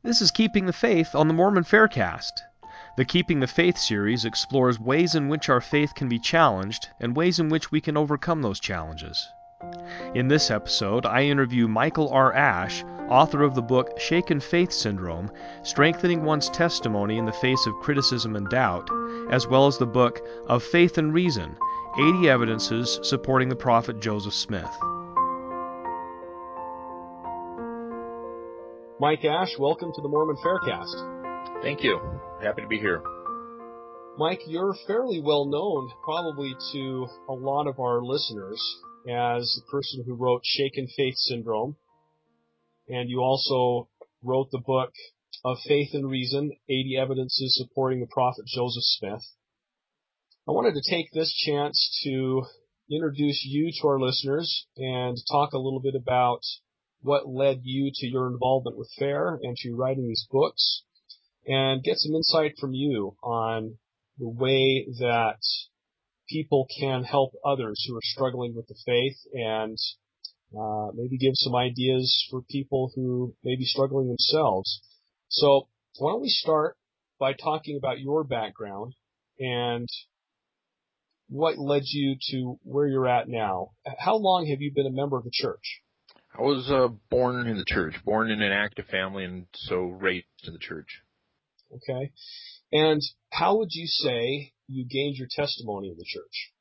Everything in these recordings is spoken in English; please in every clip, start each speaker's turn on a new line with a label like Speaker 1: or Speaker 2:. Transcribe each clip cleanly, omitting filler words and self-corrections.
Speaker 1: This is Keeping the Faith on the Mormon Faircast. The Keeping the Faith series explores ways in which our faith can be challenged and ways in which we can overcome those challenges. In this episode, I interview Michael R. Ash, author of the book Shaken Faith Syndrome, Strengthening One's Testimony in the Face of Criticism and Doubt, as well as the book Of Faith and Reason, 80 Evidences Supporting the Prophet Joseph Smith.
Speaker 2: Mike Ash, welcome to the Mormon Faircast.
Speaker 3: Thank you. Happy to be here.
Speaker 2: Mike, you're fairly well known, probably to a lot of our listeners, as the person who wrote Shaken Faith Syndrome. And you also wrote the book Of Faith and Reason, 80 Evidences Supporting the Prophet Joseph Smith. I wanted to take this chance to introduce you to our listeners and talk a little bit about what led you to your involvement with FAIR and to writing these books, and get some insight from you on the way that people can help others who are struggling with the faith, and maybe give some ideas for people who may be struggling themselves. So why don't we start by talking about your background and what led you to where you're at now. How long have you been a member of the church?
Speaker 3: I was born in the church, born in an active family, and so raised in the church.
Speaker 2: Okay. And how would you say you gained your testimony in the church?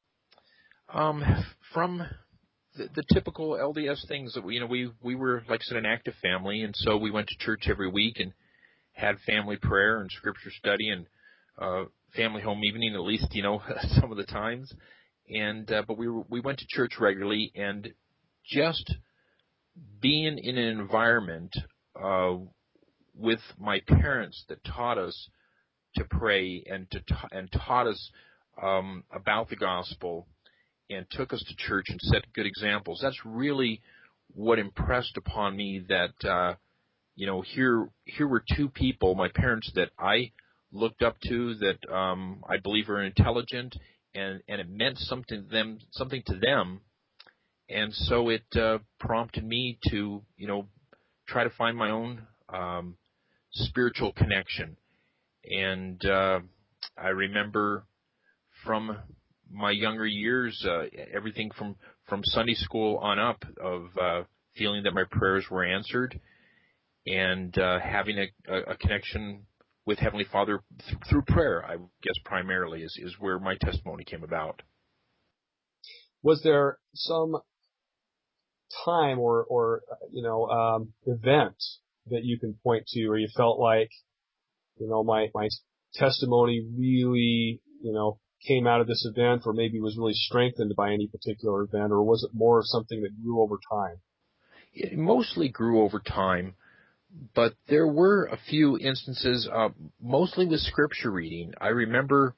Speaker 3: From the typical LDS things that we were, like I said, an active family, and so we went to church every week and had family prayer and scripture study and family home evening, at least some of the times. And but we went to church regularly, and just being in an environment with my parents that taught us to pray and taught us about the gospel and took us to church and set good examples. That's really what impressed upon me that here were two people, my parents, that I looked up to, that I believe are intelligent, and it meant something to them. And so it prompted me to, try to find my own spiritual connection. And I remember from my younger years, everything from Sunday school on up, of feeling that my prayers were answered, and having a connection with Heavenly Father through prayer, I guess primarily is where my testimony came about.
Speaker 2: Was there some time or event that you can point to where you felt like, my testimony really, came out of this event, or maybe was really strengthened by any particular event, or was it more of something that grew over time?
Speaker 3: It mostly grew over time, but there were a few instances, mostly with scripture reading. I remember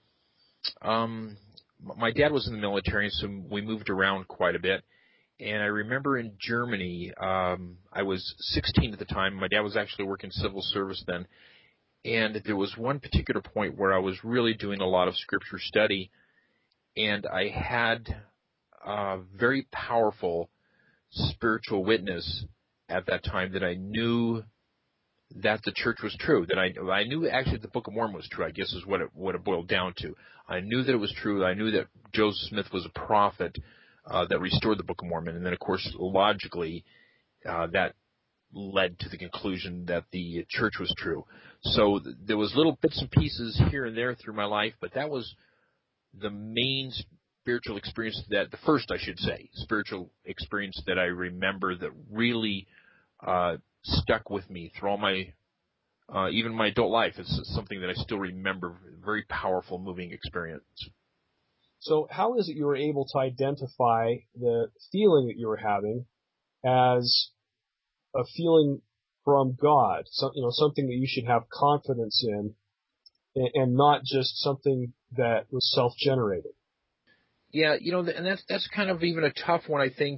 Speaker 3: my dad was in the military, so we moved around quite a bit. And I remember in Germany, I was 16 at the time. My dad was actually working civil service then. And there was one particular point where I was really doing a lot of scripture study, and I had a very powerful spiritual witness at that time that I knew that the church was true, that I knew actually the Book of Mormon was true, I guess is what it boiled down to. I knew that it was true. I knew that Joseph Smith was a prophet that restored the Book of Mormon. And then, of course, logically, that led to the conclusion that the church was true. So there was little bits and pieces here and there through my life, but that was the main spiritual experience, the first, I should say, spiritual experience that I remember that really stuck with me through all my, even my adult life. It's something that I still remember, very powerful, moving experience.
Speaker 2: So how is it you were able to identify the feeling that you were having as a feeling from God, something that you should have confidence in, and not just something that was self-generated?
Speaker 3: Yeah, and that's kind of even a tough one, I think,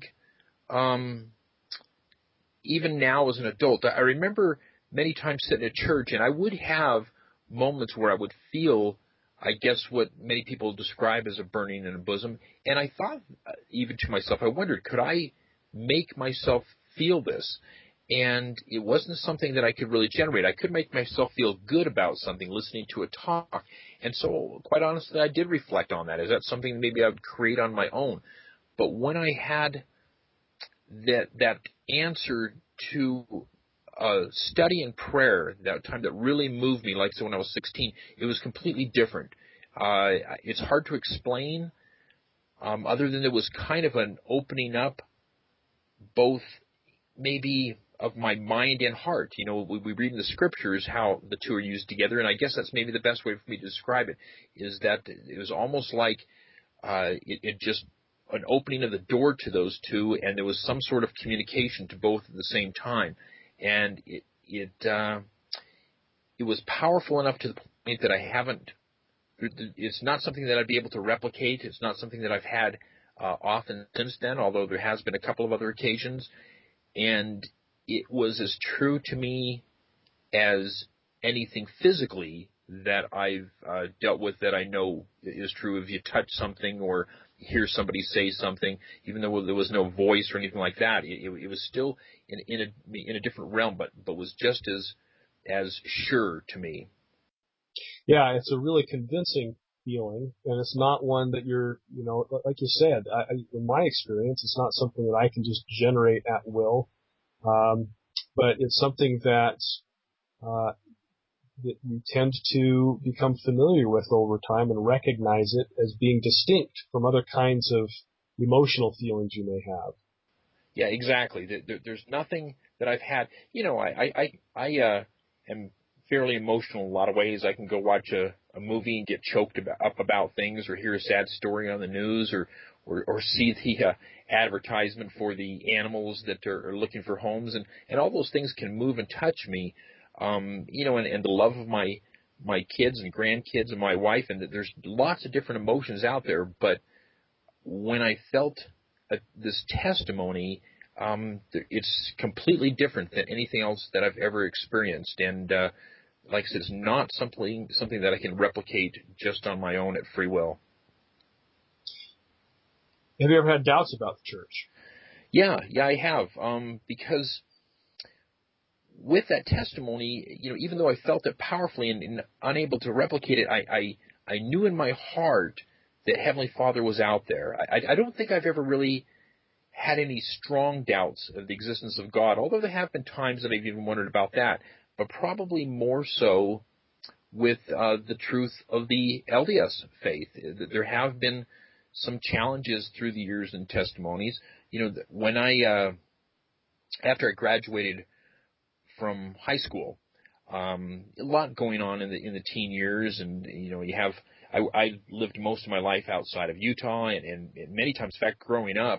Speaker 3: even now as an adult. I remember many times sitting at church, and I would have moments where I would feel, I guess, what many people describe as a burning in the bosom. And I thought, even to myself, I wondered, could I make myself feel this? and it wasn't something that I could really generate. I could make myself feel good about something listening to a talk, and so quite honestly, I did reflect on that. Is that something maybe I would create on my own? But when I had that answer to study and prayer, that time that really moved me, like so when I was 16, it was completely different. It's hard to explain, other than it was kind of an opening up, both maybe of my mind and heart. You know, we read in the scriptures how the two are used together, and I guess that's maybe the best way for me to describe it, is that it was almost like it just an opening of the door to those two, and there was some sort of communication to both at the same time, and it was powerful enough to the point that I haven't. It's not something that I'd be able to replicate. It's not something that I've had often since then, although there has been a couple of other occasions, and it was as true to me as anything physically that I've dealt with that I know is true. If you touch something or hear somebody say something, even though there was no voice or anything like that, it was still in a different realm, but was just as sure to me.
Speaker 2: Yeah, it's a really convincing feeling, and it's not one that you're, like you said, in my experience, it's not something that I can just generate at will, but it's something that you tend to become familiar with over time and recognize it as being distinct from other kinds of emotional feelings you may have.
Speaker 3: Yeah, exactly. There's nothing that I've had. You know, I am fairly emotional in a lot of ways. I can go watch a movie and get choked up about things, or hear a sad story on the news, or see the advertisement for the animals that are looking for homes, and all those things can move and touch me. You know, and the love of my kids and grandkids and my wife, and there's lots of different emotions out there. But when I felt this testimony, it's completely different than anything else that I've ever experienced, and like I said, it's not something that I can replicate just on my own at free will.
Speaker 2: Have you ever had doubts about the church?
Speaker 3: Yeah, I have, because with that testimony, you know, even though I felt it powerfully and unable to replicate it, I knew in my heart that Heavenly Father was out there. I don't think I've ever really had any strong doubts of the existence of God, although there have been times that I've even wondered about that, but probably more so with the truth of the LDS faith. There have been some challenges through the years and testimonies. You know, when after I graduated from high school, a lot going on in the teen years, and you know, I lived most of my life outside of Utah, and many times, in fact, growing up,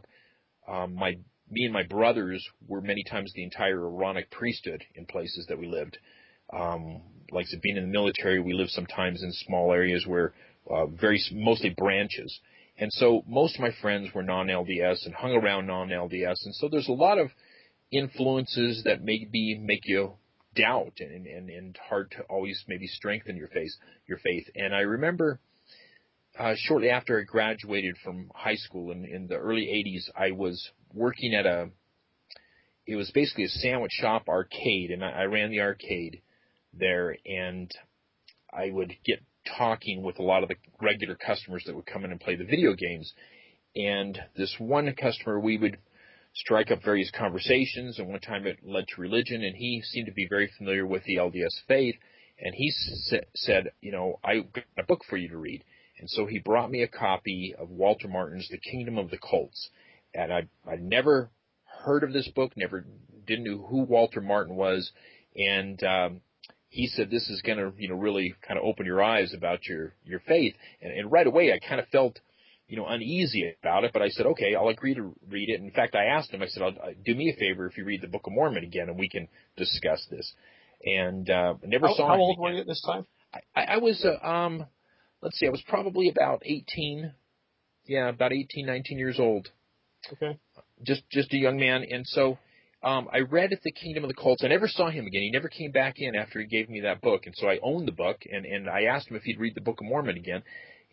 Speaker 3: me and my brothers were many times the entire Aaronic priesthood in places that we lived. Like I said, being in the military, we lived sometimes in small areas where mostly branches. And so most of my friends were non-LDS and hung around non-LDS. And so there's a lot of influences that maybe make you doubt and hard to always maybe strengthen your faith. And I remember shortly after I graduated from high school in the early 80s, I was working at it was basically a sandwich shop arcade, and I ran the arcade there, and I would get talking with a lot of the regular customers that would come in and play the video games. And this one customer, we would strike up various conversations, and one time it led to religion, and he seemed to be very familiar with the LDS faith, and he said, you know, I got a book for you to read. And so he brought me a copy of Walter Martin's The Kingdom of the Cults. And I never heard of this book, didn't know who Walter Martin was, and he said, this is going to, you know, really kind of open your eyes about your faith. And right away I kind of felt, you know, uneasy about it, but I said, okay, I'll agree to read it. In fact, I asked him, I said, do me a favor if you read the Book of Mormon again, and we can discuss this. And never saw him.
Speaker 2: How old were you at this time?
Speaker 3: I was, let's see, I was probably about 18. Yeah, about 18, 19 years old.
Speaker 2: Okay.
Speaker 3: Just a young man. And so I read The Kingdom of the Cults. I never saw him again. He never came back in after he gave me that book. And so I owned the book, and I asked him if he'd read the Book of Mormon again.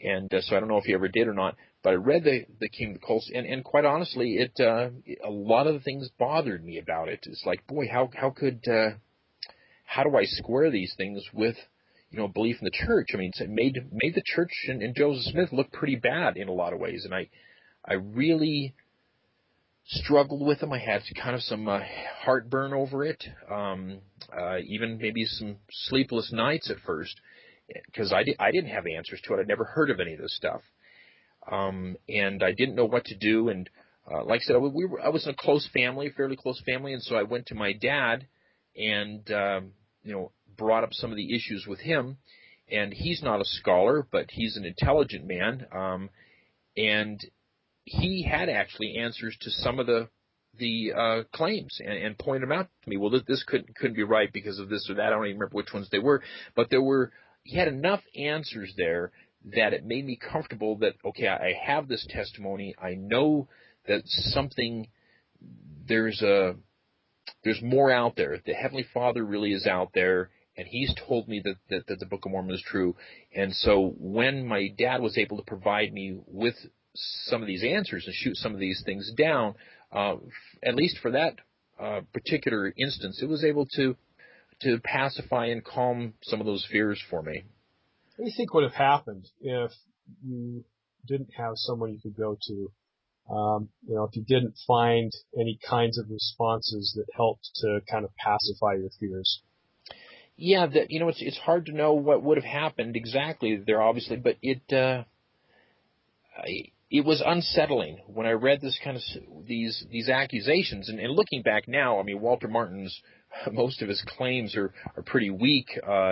Speaker 3: And so I don't know if he ever did or not, but I read the King of the Cults, and quite honestly, a lot of the things bothered me about it. It's like, boy, how do I square these things with, belief in the church? I mean, it made the church and Joseph Smith look pretty bad in a lot of ways, and I really struggled with them. I had kind of some heartburn over it, even maybe some sleepless nights at first, because I didn't have answers to it. I'd never heard of any of this stuff, and I didn't know what to do. And like I said, I was in a close family, fairly close family, and so I went to my dad and brought up some of the issues with him. And he's not a scholar, but he's an intelligent man, and he had actually answers to some of the claims and pointed them out to me. Well, this couldn't be right because of this or that. I don't even remember which ones they were, but he had enough answers there that it made me comfortable that, okay, I have this testimony. I know that there's more out there. The Heavenly Father really is out there, and He's told me that the Book of Mormon is true. And so when my dad was able to provide me with some of these answers and shoot some of these things down, at least for that particular instance, it was able to pacify and calm some of those fears for me.
Speaker 2: What do you think would have happened if you didn't have someone you could go to? If you didn't find any kinds of responses that helped to kind of pacify your fears?
Speaker 3: Yeah, it's hard to know what would have happened exactly there, obviously, but it was unsettling when I read this kind of these accusations. And looking back now, I mean, Walter Martin's most of his claims are pretty weak,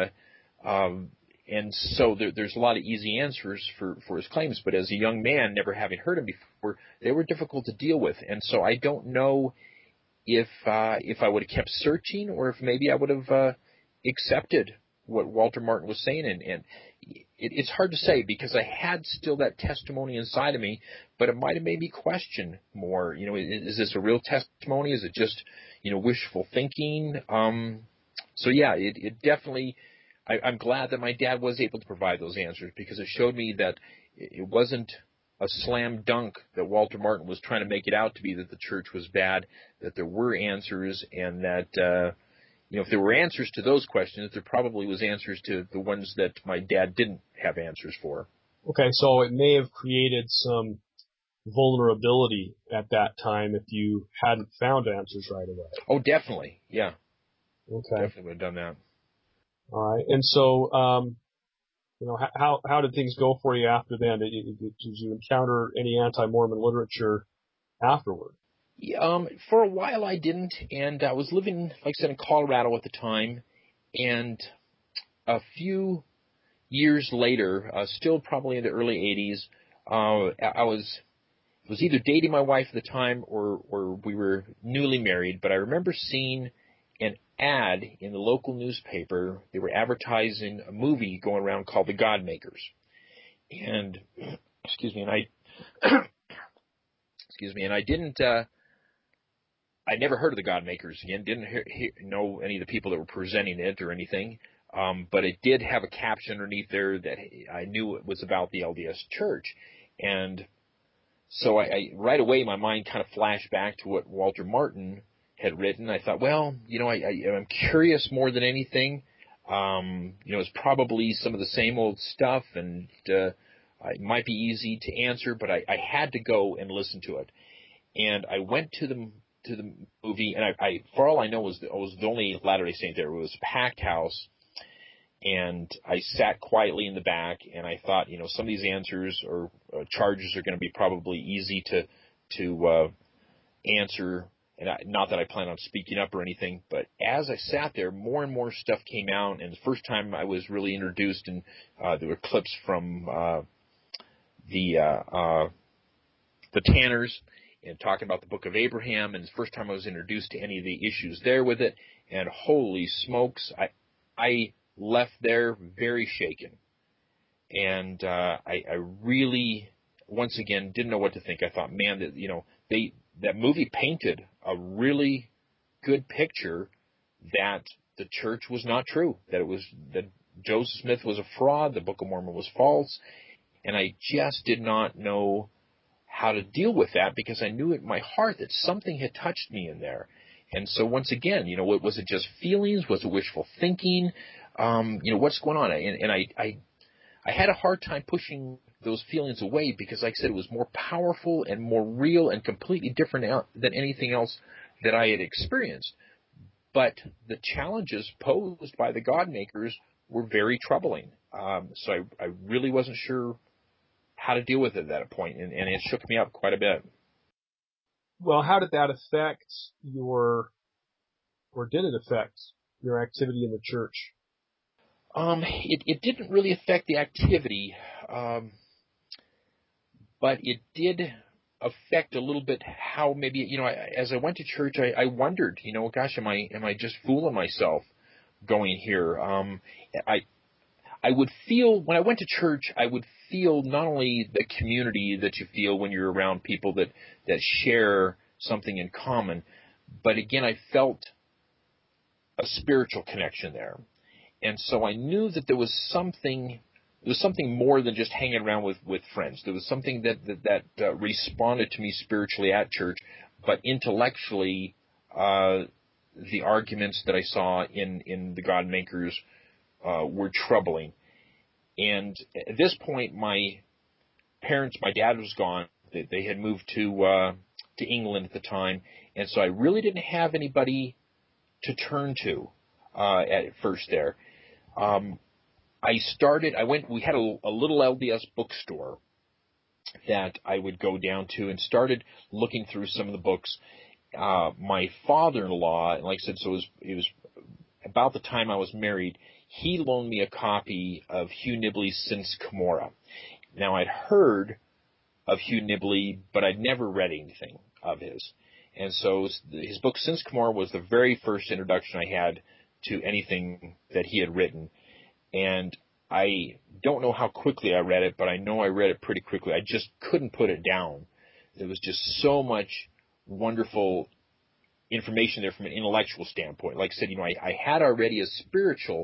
Speaker 3: and so there's a lot of easy answers for his claims. But as a young man, never having heard him before, they were difficult to deal with. And so I don't know if I would have kept searching, or if maybe I would have accepted what Walter Martin was saying. And it's hard to say, because I had still that testimony inside of me, but it might have made me question more. Is this a real testimony? Is it just, wishful thinking? So yeah, it definitely, I'm glad that my dad was able to provide those answers, because it showed me that it wasn't a slam dunk that Walter Martin was trying to make it out to be, that the church was bad, that there were answers, and that, if there were answers to those questions, there probably was answers to the ones that my dad didn't have answers for.
Speaker 2: Okay, so it may have created some vulnerability at that time if you hadn't found answers right away.
Speaker 3: Oh, definitely, yeah.
Speaker 2: Okay.
Speaker 3: Definitely would have done that.
Speaker 2: All right, and so, how did things go for you after then? Did you encounter any anti-Mormon literature afterward?
Speaker 3: For a while I didn't, and I was living, like I said, in Colorado at the time, and a few years later, still probably in the early 80s, I was either dating my wife at the time or we were newly married, but I remember seeing an ad in the local newspaper. They were advertising a movie going around called The Godmakers. And, I didn't, I never heard of the Godmakers again, didn't know any of the people that were presenting it or anything, but it did have a caption underneath there that I knew it was about the LDS Church. And so I right away, my mind kind of flashed back to what Walter Martin had written. I thought, well, I'm curious more than anything. It's probably some of the same old stuff, and it might be easy to answer, but I had to go and listen to it. And I went to the movie, and I for all I know, I was the only Latter-day Saint there. It was a packed house, and I sat quietly in the back, and I thought, some of these answers or charges are going to be probably easy to answer, and not that I plan on speaking up or anything, but as I sat there, more and more stuff came out, and the first time I was really introduced, and there were clips from the Tanners, and talking about the Book of Abraham, and it's the first time I was introduced to any of the issues there with it, and holy smokes, I left there very shaken, and I really, once again, didn't know what to think. I thought, man, that movie painted a really good picture that the church was not true, that Joseph Smith was a fraud, the Book of Mormon was false, And I just did not know how to deal with that because I knew in my heart that something had touched me in there. And so once again, was it just feelings? Was it wishful thinking? What's going on? And I had a hard time pushing those feelings away because, like I said, it was more powerful and more real and completely different than anything else that I had experienced. But the challenges posed by the God makers were very troubling. So I really wasn't sure how to deal with it at that point, and it shook me up quite a bit.
Speaker 2: Well, how did that affect did it affect your activity in the church?
Speaker 3: It didn't really affect the activity, but it did affect a little bit how maybe, as I went to church, I wondered, gosh, am I just fooling myself going here? I would feel, when I went to church, I would feel not only the community that you feel when you're around people that share something in common, but again, I felt a spiritual connection there. And so I knew that there was something more than just hanging around with friends. There was something that responded to me spiritually at church, but intellectually, the arguments that I saw in the God makers were troubling. And at this point, my dad was gone. They had moved to England at the time, and so I really didn't have anybody to turn to at first there. We had a little LDS bookstore that I would go down to and started looking through some of the books. My father-in-law, and like I said, so it was about the time I was married, he loaned me a copy of Hugh Nibley's Sins Cumorah. Now, I'd heard of Hugh Nibley, but I'd never read anything of his. And so his book Sins Cumorah was the very first introduction I had to anything that he had written. And I don't know how quickly I read it, but I know I read it pretty quickly. I just couldn't put it down. There was just so much wonderful information there from an intellectual standpoint. Like I said, I had already a spiritual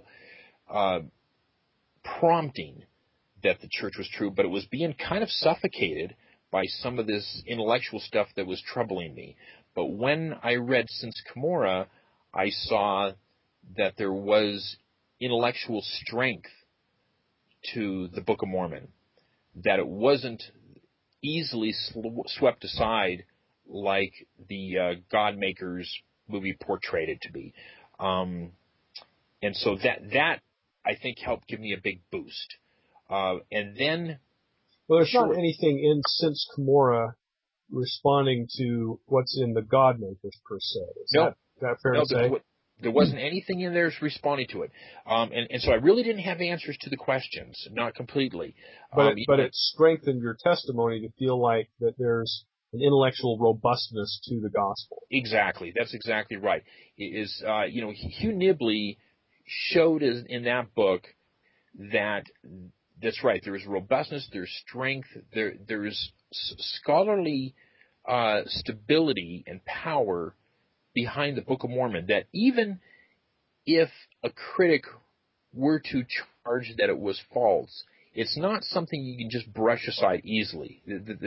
Speaker 3: prompting that the church was true, but it was being kind of suffocated by some of this intellectual stuff that was troubling me. But when I read Sins Cumorah, I saw that there was intellectual strength to the Book of Mormon, that it wasn't easily swept aside like the God Makers movie portrayed it to be. And so that I think helped give me a big boost. And then...
Speaker 2: Well, there's not anything in Sins Cumorah responding to what's in the God Makers per se. Is that fair to say?
Speaker 3: There wasn't anything in there responding to it. And so I really didn't have answers to the questions, not completely.
Speaker 2: But it strengthened your testimony to feel like that there's an intellectual robustness to the gospel.
Speaker 3: Exactly. That's exactly right. Hugh Nibley showed in that book that's right. There is robustness, there's strength, there's scholarly stability and power behind the Book of Mormon, that even if a critic were to charge that it was false, it's not something you can just brush aside easily.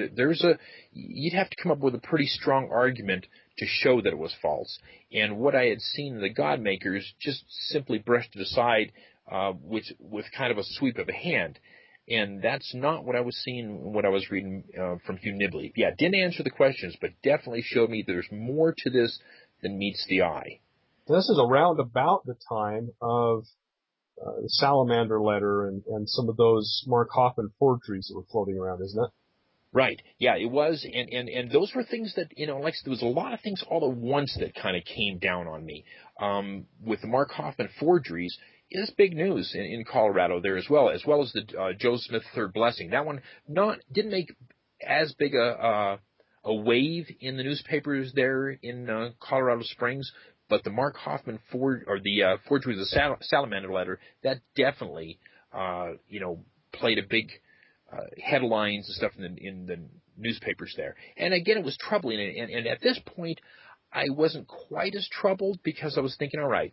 Speaker 3: You'd have to come up with a pretty strong argument to show that it was false. And what I had seen in the God Makers just simply brushed it aside with kind of a sweep of a hand. And that's not what I was seeing when I was reading from Hugh Nibley. Yeah, didn't answer the questions, but definitely showed me there's more to this than meets the eye.
Speaker 2: This is around about the time of the Salamander letter and some of those Mark Hoffman forgeries that were floating around, isn't it?
Speaker 3: Right. Yeah, it was. And those were things that, like there was a lot of things all at once that kind of came down on me. With the Mark Hoffman forgeries, it's big news in Colorado there as well as the Joe Smith Third Blessing. That one didn't make as big a wave in the newspapers there in Colorado Springs, but the Mark Hoffman forgery of the Salamander letter, that definitely played a big headlines and stuff in the newspapers there. And again, it was troubling. And at this point, I wasn't quite as troubled because I was thinking, all right,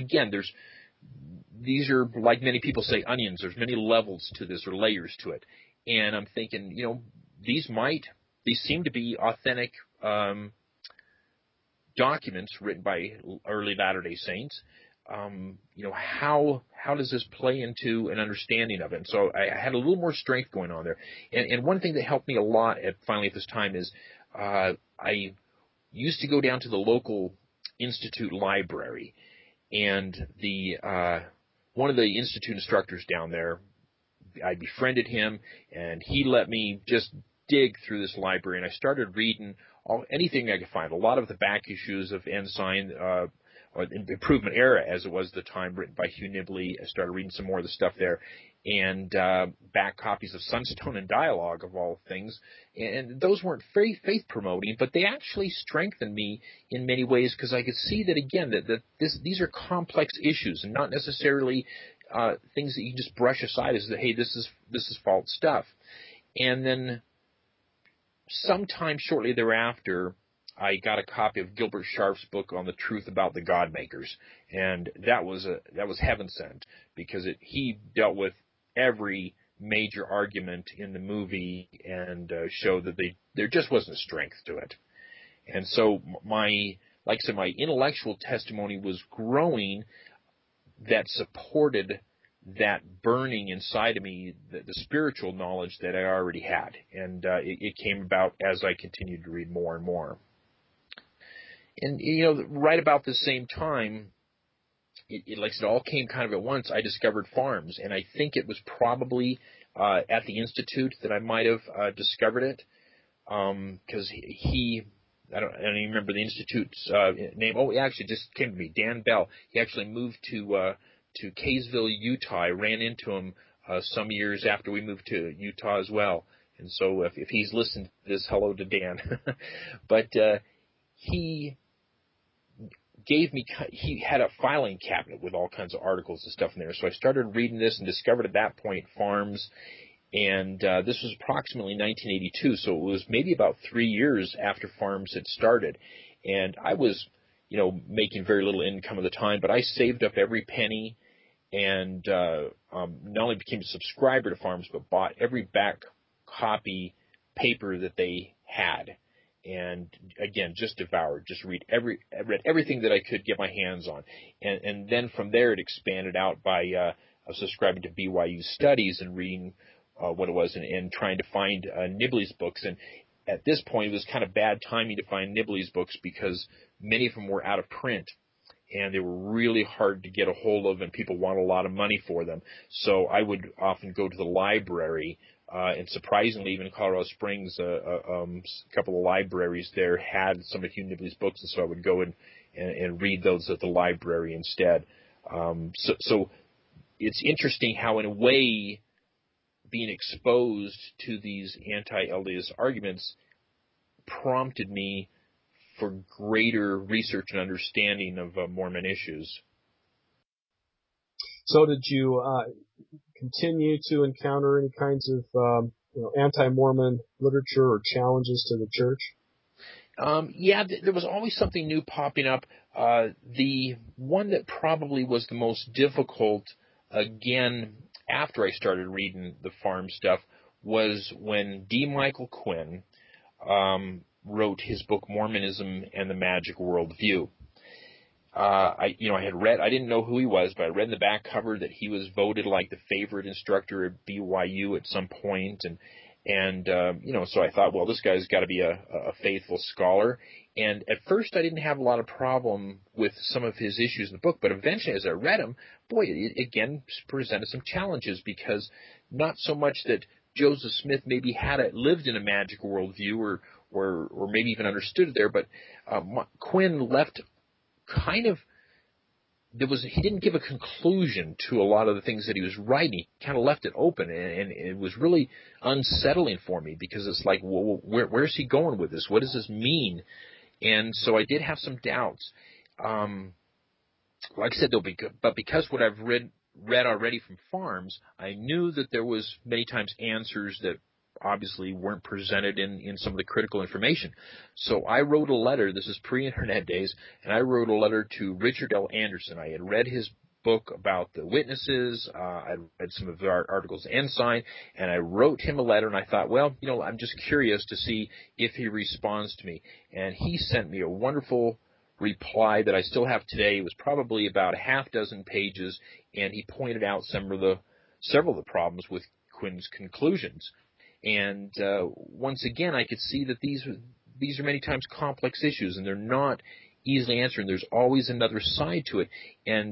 Speaker 3: these are, like many people say, onions. There's many levels to this, or layers to it. And I'm thinking, these seem to be authentic documents written by early Latter-day Saints. How does this play into an understanding of it? And so I had a little more strength going on there. And one thing that helped me a lot at this time is I used to go down to the local institute library, and one of the institute instructors down there, I befriended him, and he let me just dig through this library, and I started reading anything I could find. A lot of the back issues of Ensign, or Improvement Era, as it was at the time, written by Hugh Nibley. I started reading some more of the stuff there, and back copies of Sunstone and Dialogue, of all things. And those weren't very faith-promoting, but they actually strengthened me in many ways, because I could see that, again, that these are complex issues and not necessarily things that you just brush aside as hey, this is false stuff. And then sometime shortly thereafter, I got a copy of Gilbert Sharp's book on the truth about the God makers, and that was heaven sent, because he dealt with every major argument in the movie and showed that there just wasn't strength to it. And so my intellectual testimony was growing that supported that burning inside of me, the spiritual knowledge that I already had. And it came about as I continued to read more and more. And, right about the same time, it all came kind of at once. I discovered FARMS, and I think it was probably at the Institute that I might have discovered it, because I don't even remember the Institute's name. Oh, it actually just came to me, Dan Bell. He actually moved to Kaysville, Utah. I ran into him some years after we moved to Utah as well. And so if he's listened to this, hello to Dan. But he had a filing cabinet with all kinds of articles and stuff in there. So I started reading this and discovered at that point FARMS. And this was approximately 1982, so it was maybe about 3 years after FARMS had started. And I was, making very little income at the time, but I saved up every penny and not only became a subscriber to FARMS, but bought every back copy paper that they had. And again, just devoured, read everything that I could get my hands on. And then from there it expanded out by subscribing to BYU Studies and reading what it was, and trying to find Nibley's books. And at this point, it was kind of bad timing to find Nibley's books, because many of them were out of print, and they were really hard to get a hold of, and people wanted a lot of money for them. So I would often go to the library, and surprisingly, even in Colorado Springs, a couple of libraries there had some of Hugh Nibley's books, and so I would go and read those at the library instead. So it's interesting how, in a way, being exposed to these anti-LDS arguments prompted me for greater research and understanding of Mormon issues.
Speaker 2: So did you continue to encounter any kinds of anti-Mormon literature or challenges to the church?
Speaker 3: There was always something new popping up. The one that probably was the most difficult, again, after I started reading the FARMS stuff, was when D. Michael Quinn wrote his book Mormonism and the Magic Worldview. I didn't know who he was, but I read in the back cover that he was voted like the favorite instructor at BYU at some point, and so I thought, well, this guy's got to be a faithful scholar. And at first I didn't have a lot of problem with some of his issues in the book, but eventually as I read them, it again presented some challenges, because not so much that Joseph Smith maybe lived in a magic worldview or maybe even understood it there, but Quinn left he didn't give a conclusion to a lot of the things that he was writing. He kind of left it open, and it was really unsettling for me, because it's like, well, where's he going with this? What does this mean? And so I did have some doubts. Like I said, but because what I've read already from FARMS, I knew that there was many times answers that obviously weren't presented in some of the critical information. So I wrote a letter, this is pre-internet days, and I wrote a letter to Richard L. Anderson. I had read his book about the witnesses. I read some of the articles of Ensign, and I wrote him a letter, and I thought, well, I'm just curious to see if he responds to me. And he sent me a wonderful reply that I still have today. It was probably about a half dozen pages, and he pointed out several of the problems with Quinn's conclusions. And once again, I could see that these are many times complex issues, and they're not easily answered. There's always another side to it. And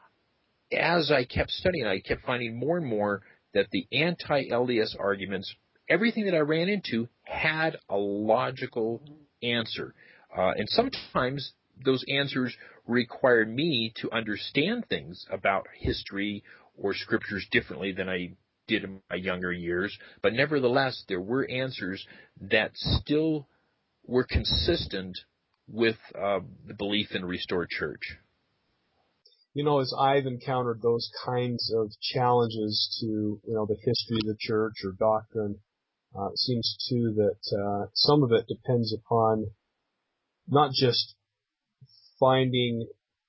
Speaker 3: as I kept studying, I kept finding more and more that the anti-LDS arguments, everything that I ran into, had a logical answer. And sometimes those answers required me to understand things about history or scriptures differently than I did in my younger years. But nevertheless, there were answers that still were consistent with the belief in a restored church.
Speaker 2: As I've encountered those kinds of challenges to, the history of the church or doctrine, it seems too that some of it depends upon not just finding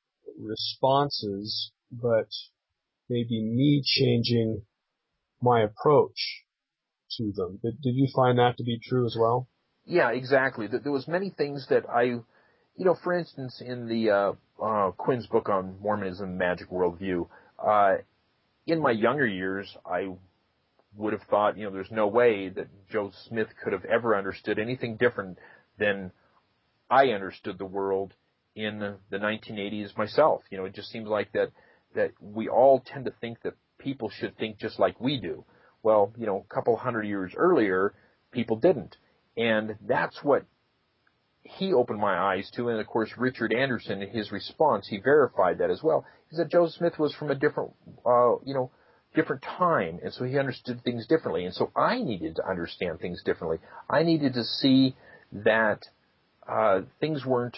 Speaker 2: responses, but maybe me changing my approach to them. Did you find that to be true as well?
Speaker 3: Yeah, exactly. There was many things that I, for instance, in the Quinn's book on Mormonism, Magic Worldview, in my younger years, I would have thought, there's no way that Joe Smith could have ever understood anything different than I understood the world in the 1980s myself. It just seems like that we all tend to think that people should think just like we do. Well, a couple hundred years earlier, people didn't. And that's what he opened my eyes to. And, of course, Richard Anderson, in his response, he verified that as well. He said Joseph Smith was from a different, different time, and so he understood things differently. And so I needed to understand things differently. I needed to see that things weren't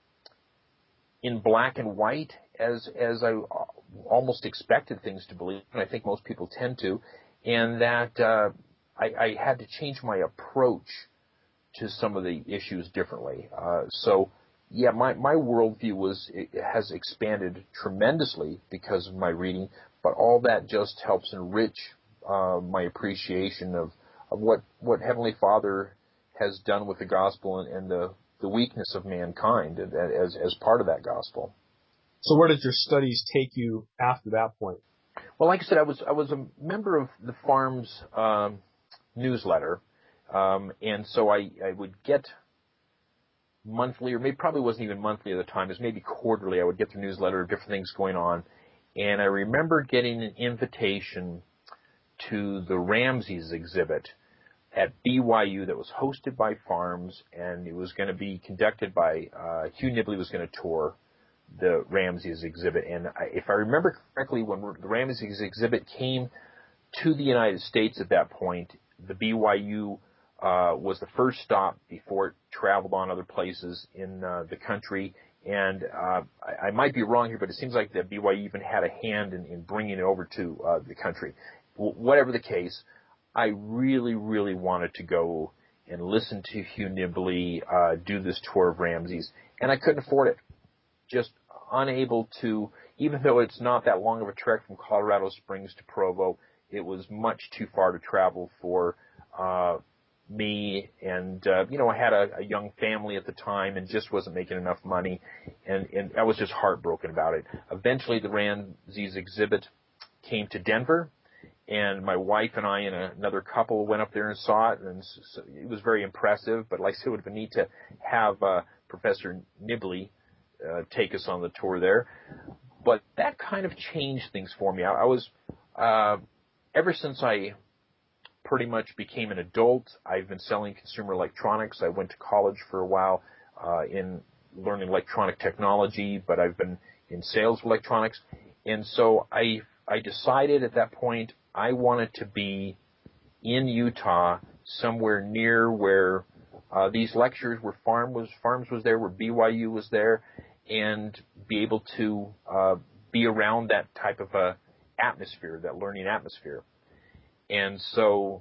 Speaker 3: in black and white as I almost expected things to believe, and I think most people tend to, and that I had to change my approach to some of the issues differently. So, yeah, my worldview has expanded tremendously because of my reading, but all that just helps enrich my appreciation of what Heavenly Father has done with the gospel and the weakness of mankind as part of that gospel.
Speaker 2: So where did your studies take you after that point?
Speaker 3: Well, like I said, I was a member of the Farms newsletter, and so I would get monthly, or maybe probably wasn't even monthly at the time, it was maybe quarterly, I would get the newsletter of different things going on. And I remember getting an invitation to the Ramses exhibit at BYU that was hosted by Farms, and it was going to be conducted by Hugh Nibley was going to tour the Ramses exhibit. And if I remember correctly, when the Ramses exhibit came to the United States at that point, the BYU was the first stop before it traveled on other places in the country. And I might be wrong here, but it seems like the BYU even had a hand in bringing it over to the country. Whatever the case, I really, really wanted to go and listen to Hugh Nibley do this tour of Ramses, and I couldn't afford it. Just unable to, even though it's not that long of a trek from Colorado Springs to Provo, it was much too far to travel for me, and I had a young family at the time and just wasn't making enough money, and I was just heartbroken about it. Eventually, the Ramses exhibit came to Denver, and my wife and I and another couple went up there and saw it, and so it was very impressive. But like I said, it would have been neat to have Professor Nibley take us on the tour there. But that kind of changed things for me. I was ever since I pretty much became an adult, I've been selling consumer electronics. I went to college for a while in learning electronic technology, but I've been in sales of electronics. And so I decided at that point I wanted to be in Utah, somewhere near where these lectures, where Farms was there, where BYU was there, and be able to be around that type of a atmosphere, that learning atmosphere. And so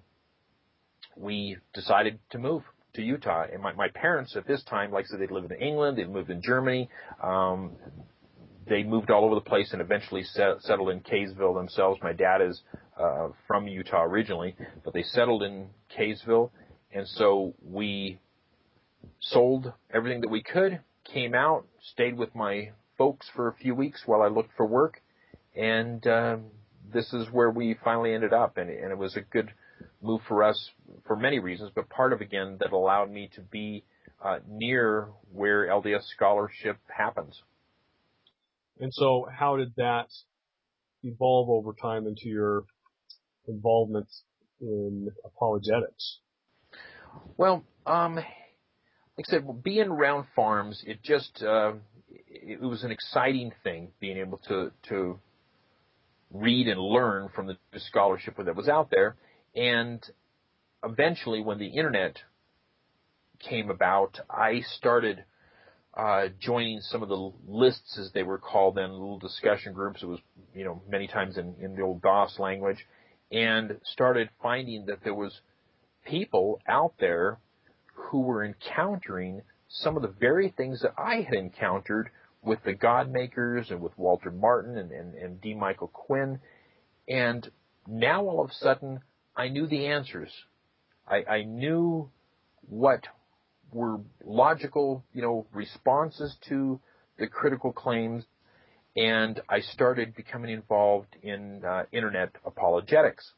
Speaker 3: we decided to move to Utah. And my parents at this time, like I said, they'd lived in England, they'd moved in Germany. they moved all over the place and eventually settled in Kaysville themselves. My dad is from Utah originally, but they settled in Kaysville, and so we sold everything that we could, came out, stayed with my folks for a few weeks while I looked for work, and this is where we finally ended up, and it was a good move for us for many reasons, but part of, again, that allowed me to be near where LDS scholarship happens.
Speaker 2: And so how did that evolve over time into your involvement in apologetics?
Speaker 3: Well, like I said, being around farms, it just it was an exciting thing, being able to read and learn from the scholarship that was out there. And eventually, when the internet came about, I started joining some of the lists, as they were called then, little discussion groups. It was, many times in the old DOS language, and started finding that there was people out there who were encountering some of the very things that I had encountered with the Godmakers and with Walter Martin and D. Michael Quinn. And now all of a sudden, I knew the answers. I knew what were logical, responses to the critical claims, and I started becoming involved in internet apologetics.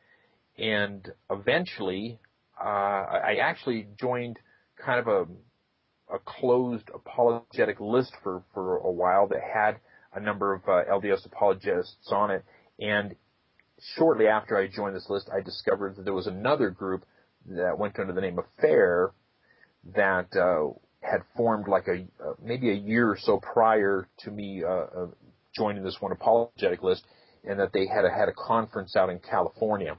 Speaker 3: And eventually, I actually joined kind of a closed apologetic list for a while that had a number of LDS apologists on it. And shortly after I joined this list, I discovered that there was another group that went under the name of FAIR that had formed like maybe a year or so prior to me joining this one apologetic list, and that they had a conference out in California.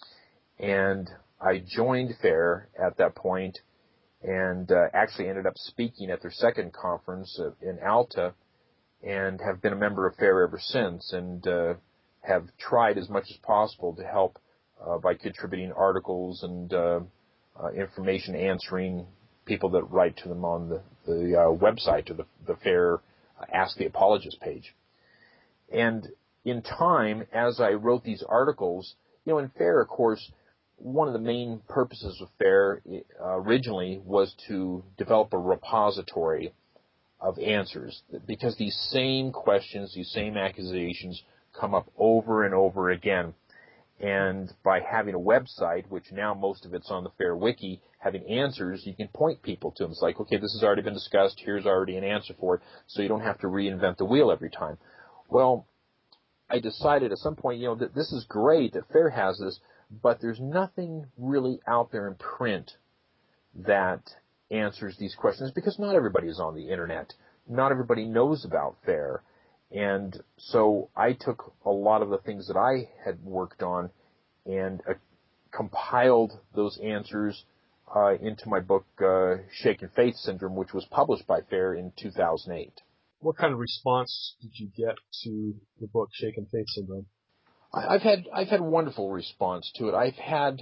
Speaker 3: And I joined FAIR at that point, and actually ended up speaking at their second conference in Alta, and have been a member of FAIR ever since, and have tried as much as possible to help by contributing articles and information, answering people that write to them on the website, or the FAIR Ask the Apologist page. And in time, as I wrote these articles, in FAIR, of course, one of the main purposes of FAIR originally was to develop a repository of answers, because these same questions, these same accusations come up over and over again. And by having a website, which now most of it's on the FAIR Wiki, having answers, you can point people to them. It's like, okay, this has already been discussed, here's already an answer for it, so you don't have to reinvent the wheel every time. Well, I decided at some point, that this is great that FAIR has this, but there's nothing really out there in print that answers these questions, because not everybody is on the internet. Not everybody knows about FAIR. And so I took a lot of the things that I had worked on and compiled those answers into my book, Shaken Faith Syndrome, which was published by FAIR in 2008.
Speaker 2: What kind of response did you get to the book, Shaken Faith Syndrome?
Speaker 3: I've had wonderful response to it. I've had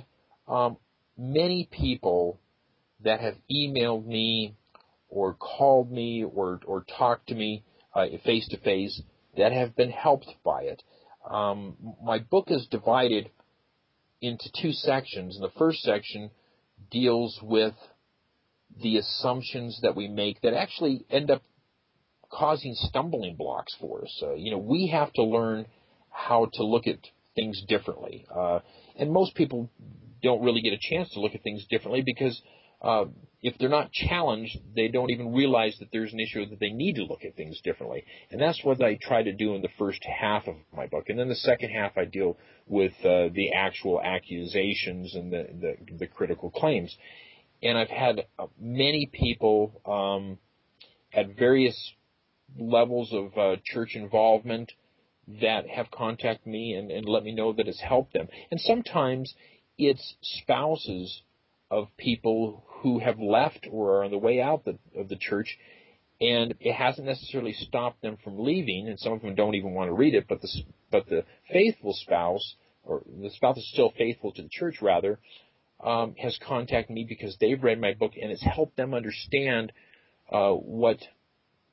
Speaker 3: many people that have emailed me or called me or talked to me face to face that have been helped by it. My book is divided into two sections, and the first section deals with the assumptions that we make that actually end up causing stumbling blocks for us. We have to learn how to look at things differently. And most people don't really get a chance to look at things differently, because if they're not challenged, they don't even realize that there's an issue, that they need to look at things differently. And that's what I try to do in the first half of my book. And then the second half, I deal with the actual accusations and the critical claims. And I've had many people at various levels of church involvement that have contacted me and let me know that it's helped them. And sometimes it's spouses of people who have left or are on the way out of the church, and it hasn't necessarily stopped them from leaving, and some of them don't even want to read it, but the faithful spouse, or the spouse is still faithful to the church rather, has contacted me because they've read my book, and it's helped them understand what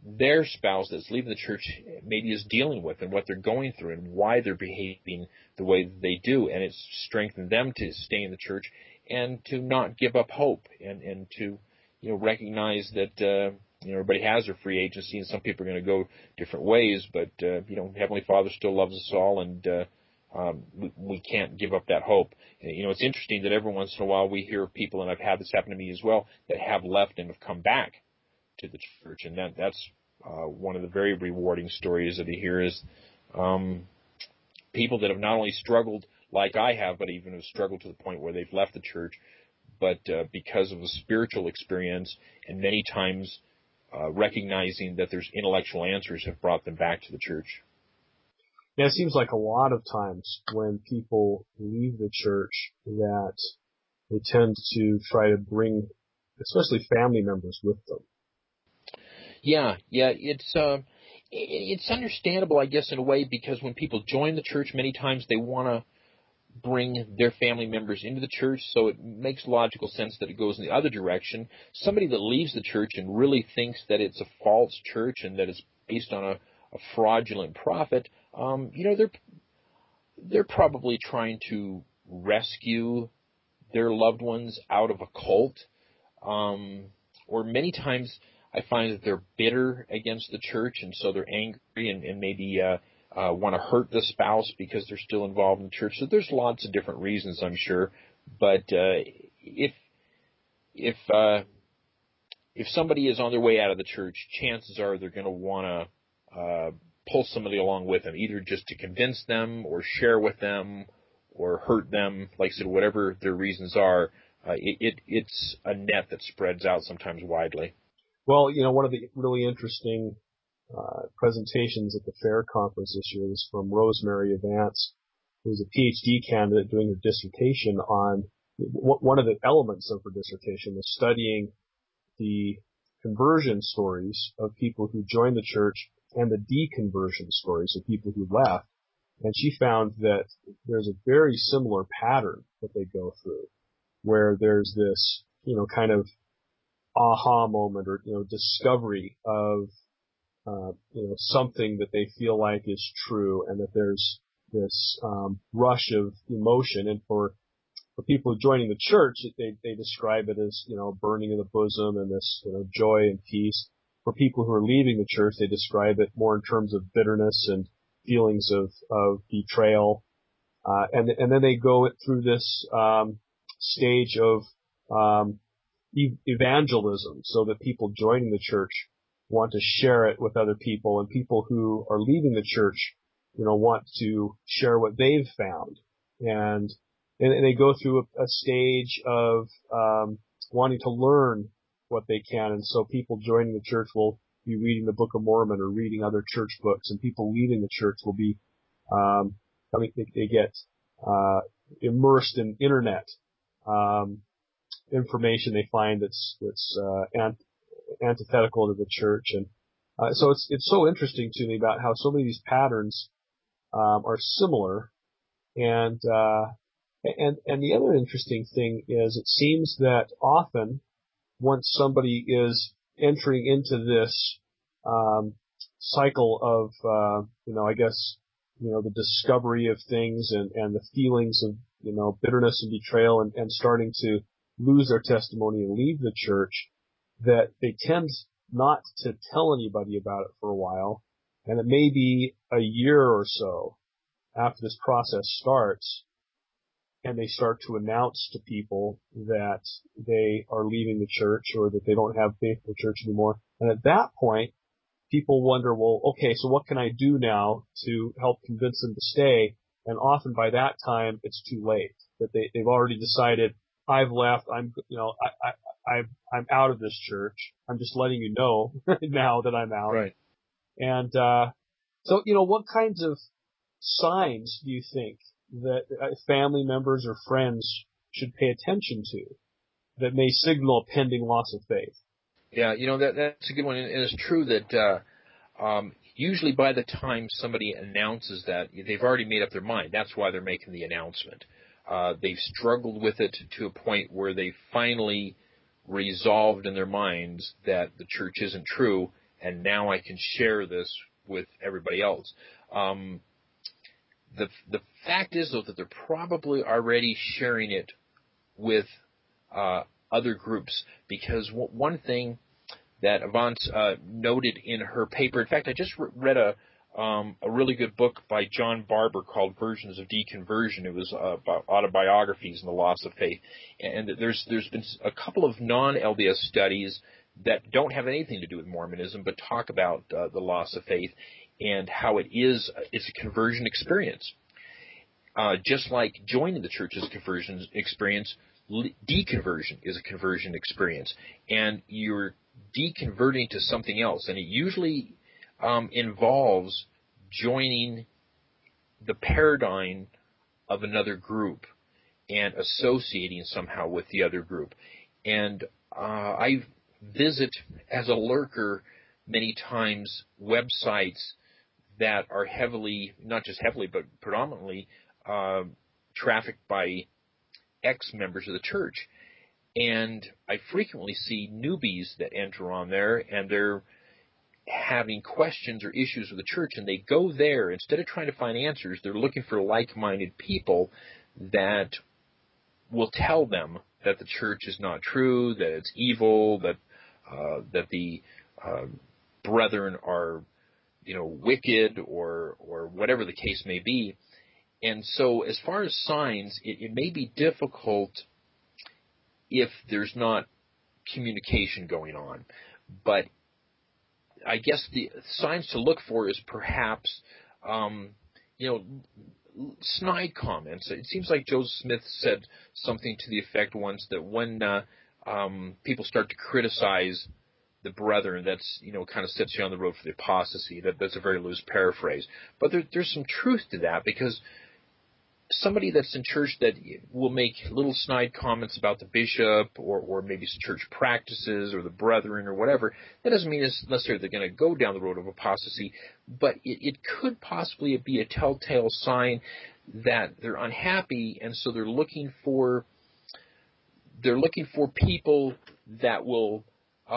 Speaker 3: their spouse that's leaving the church maybe is dealing with and what they're going through and why they're behaving the way that they do. And it's strengthened them to stay in the church and to not give up hope and to, recognize that, everybody has their free agency and some people are going to go different ways, but, Heavenly Father still loves us all, and we can't give up that hope. It's interesting that every once in a while we hear of people, and I've had this happen to me as well, that have left and have come back to the church, and that's one of the very rewarding stories that I hear is people that have not only struggled like I have, but even have struggled to the point where they've left the church, but because of a spiritual experience, and many times recognizing that there's intellectual answers, have brought them back to the church.
Speaker 2: Yeah, it seems like a lot of times when people leave the church that they tend to try to bring, especially family members, with them.
Speaker 3: Yeah, it's understandable, I guess, in a way, because when people join the church, many times they want to bring their family members into the church, so it makes logical sense that it goes in the other direction. Somebody that leaves the church and really thinks that it's a false church and that it's based on a fraudulent prophet, they're probably trying to rescue their loved ones out of a cult, or many times I find that they're bitter against the church, and so they're angry and maybe want to hurt the spouse because they're still involved in the church. So there's lots of different reasons, I'm sure. But if somebody is on their way out of the church, chances are they're going to want to pull somebody along with them, either just to convince them or share with them or hurt them. Like I said, whatever their reasons are, it's a net that spreads out sometimes widely.
Speaker 2: Well, one of the really interesting presentations at the FAIR conference this year was from Rosemary Evans, who's a PhD candidate doing her dissertation on one of the elements of her dissertation was studying the conversion stories of people who joined the church and the deconversion stories of people who left. And she found that there's a very similar pattern that they go through, where there's this, kind of aha moment or, discovery of, something that they feel like is true, and that there's this rush of emotion. And for people joining the church, they describe it as, burning in the bosom and this, joy and peace. For people who are leaving the church, they describe it more in terms of bitterness and feelings of betrayal. And then they go through this stage of evangelism, so that people joining the church want to share it with other people, and people who are leaving the church, want to share what they've found. And they go through a stage of wanting to learn what they can. And so people joining the church will be reading the Book of Mormon or reading other church books, and people leaving the church will be they get immersed in internet information they find that's antithetical to the church. And so it's so interesting to me about how so many of these patterns are similar. And the other interesting thing is it seems that often once somebody is entering into this cycle of the discovery of things and the feelings of bitterness and betrayal and starting to lose their testimony and leave the church, that they tend not to tell anybody about it for a while. And it may be a year or so after this process starts, and they start to announce to people that they are leaving the church or that they don't have faith in the church anymore. And at that point, people wonder, well, okay, so what can I do now to help convince them to stay? And often by that time, it's too late. That they've already decided, I've left. I'm out of this church. I'm just letting you know now that I'm out.
Speaker 3: Right.
Speaker 2: And so what kinds of signs do you think that family members or friends should pay attention to that may signal a pending loss of faith?
Speaker 3: Yeah, that's a good one. And it's true that usually by the time somebody announces that, they've already made up their mind. That's why they're making the announcement. They've struggled with it to a point where they finally resolved in their minds that the church isn't true, and now I can share this with everybody else. The fact is, though, that they're probably already sharing it with other groups, because one thing that Yvonne's noted in her paper, in fact, I just read a really good book by John Barber called Versions of Deconversion. It was about autobiographies and the loss of faith. And there's been a couple of non-LDS studies that don't have anything to do with Mormonism, but talk about the loss of faith and how it's a conversion experience. Just like joining the church is a conversion experience, deconversion is a conversion experience. And you're deconverting to something else. And it usually involves joining the paradigm of another group and associating somehow with the other group. And I visit, as a lurker, many times websites that are heavily, not just heavily, but predominantly trafficked by ex-members of the church. And I frequently see newbies that enter on there, and they're having questions or issues with the church, and they go there. Instead of trying to find answers, they're looking for like-minded people that will tell them that the church is not true, that it's evil, that the brethren are, wicked, or whatever the case may be. And so, as far as signs, it may be difficult if there's not communication going on. But I guess the signs to look for is perhaps, snide comments. It seems like Joseph Smith said something to the effect once that when people start to criticize the brethren, that's, kind of sets you on the road for the apostasy. That's a very loose paraphrase. But there's some truth to that, because somebody that's in church that will make little snide comments about the bishop or maybe some church practices or the brethren or whatever, that doesn't mean it's necessarily they're going to go down the road of apostasy, but it could possibly be a telltale sign that they're unhappy, and so they're looking for people that will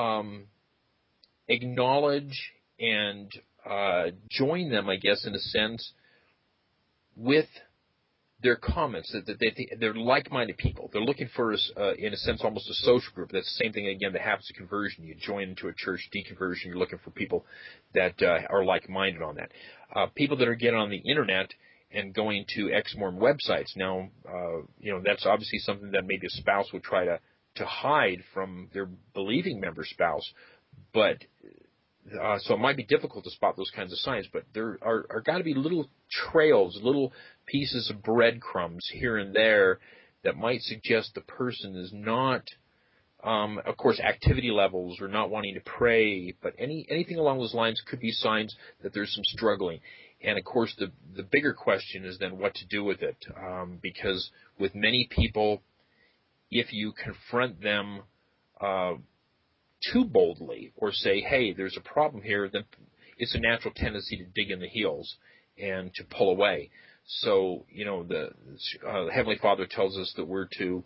Speaker 3: acknowledge and join them, I guess, in a sense, with their comments, that they're like-minded people. They're looking for, in a sense, almost a social group. That's the same thing, again, that happens at conversion. You join into a church, deconversion, you're looking for people that are like-minded on that. People that are getting on the Internet and going to ex-Mormon websites. Now, that's obviously something that maybe a spouse would try to hide from their believing member spouse, but so it might be difficult to spot those kinds of signs, but there are got to be little trails, little pieces of breadcrumbs here and there that might suggest the person is not, of course, activity levels or not wanting to pray, but anything along those lines could be signs that there's some struggling. And, of course, the bigger question is then what to do with it, because with many people, if you confront them too boldly or say, hey, there's a problem here, then it's a natural tendency to dig in the heels and to pull away. So, the Heavenly Father tells us that we're to,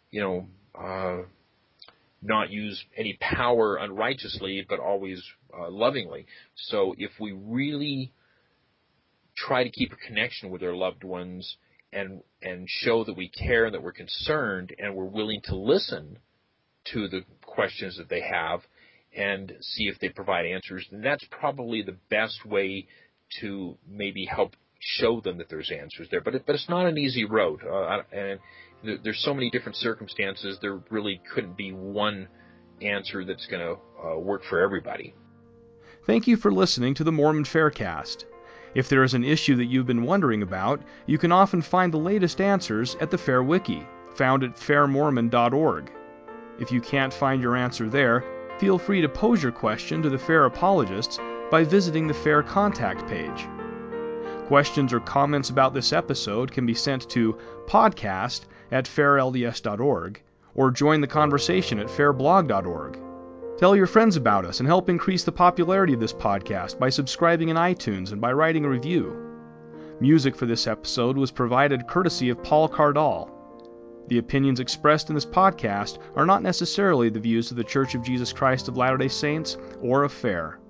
Speaker 3: not use any power unrighteously, but always lovingly. So if we really try to keep a connection with our loved ones and show that we care and that we're concerned and we're willing to listen to the questions that they have and see if they provide answers, then that's probably the best way to maybe help show them that there's answers there. But it's not an easy road, and there's so many different circumstances. There really couldn't be one answer that's going to work for everybody.
Speaker 1: Thank you for listening to the Mormon Faircast. If there is an issue that you've been wondering about, you can often find the latest answers at the Fair Wiki, found at fairmormon.org. If you can't find your answer there, feel free to pose your question to the Fair Apologists by visiting the Fair Contact page. Questions or comments about this episode can be sent to podcast@fairlds.org or join the conversation at fairblog.org. Tell your friends about us and help increase the popularity of this podcast by subscribing in iTunes and by writing a review. Music for this episode was provided courtesy of Paul Cardall. The opinions expressed in this podcast are not necessarily the views of the Church of Jesus Christ of Latter-day Saints or of FAIR.